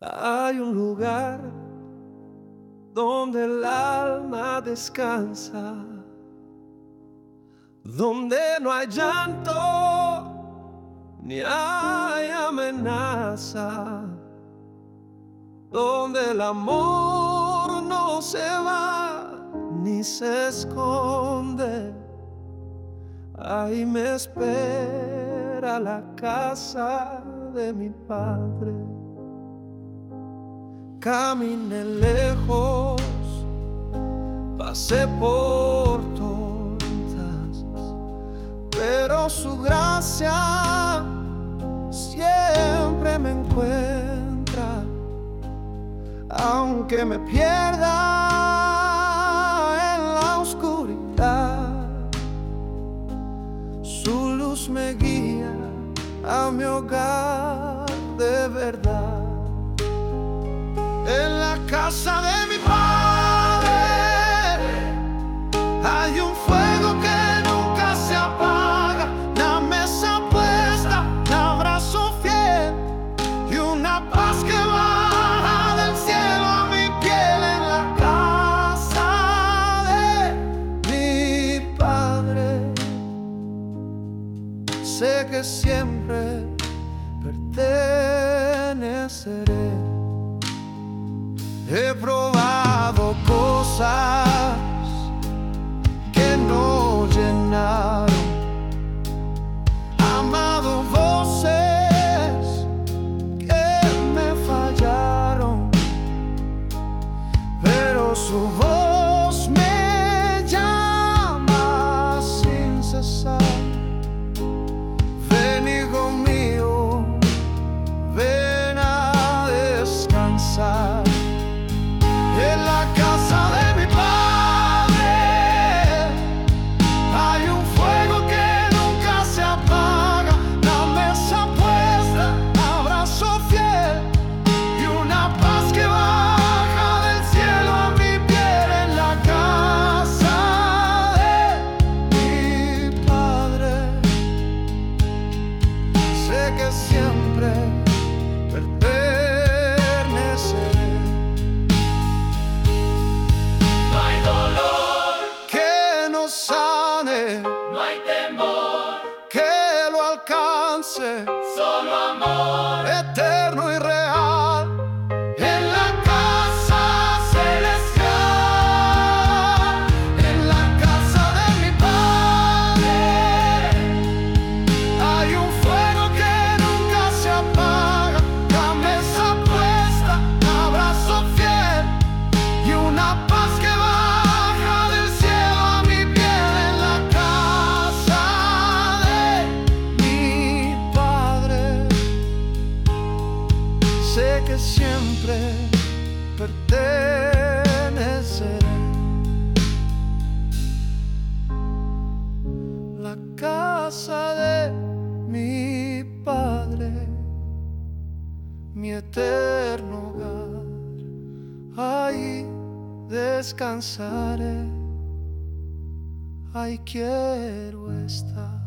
Hay un lugar donde el alma descansa, donde no hay llanto ni hay amenaza, donde el amor no se va ni se esconde. Ahí me espera la casa de mi padre. Caminé lejos, pasé por tormentas, pero su gracia siempre me encuentra. Aunque me pierda en la oscuridad, su luz me guía a mi hogar de verdad. En la casa de mi padre hay un fuego que nunca se apaga, la mesa puesta, un abrazo fiel y una paz que baja del cielo a mi piel. En la casa de mi padre sé que siempre perteneceré. He probado cosas que no llenaron, amado voces que me fallaron, pero su voz me llama sin cesar. Ven, hijo mío, ven a descansar. En la casa de mi padre hay un fuego que nunca se apaga, la mesa puesta, abrazo fiel y una paz que baja del cielo a mi piel. En la casa de mi padre sé que siempre perteneceré. No hay temor que lo alcance, solo amor eterno y real. en la casa celestial. En la casa de mi padre hay un fuego que nunca se apaga, la mesa puesta, abrazo fiel y una paz que baja del cielo a mi piel. En la casa de mi padre sé que siempre perteneceré. La casa de mi padre, mi eterno hogar, ahí descansaré, ahí quiero estar.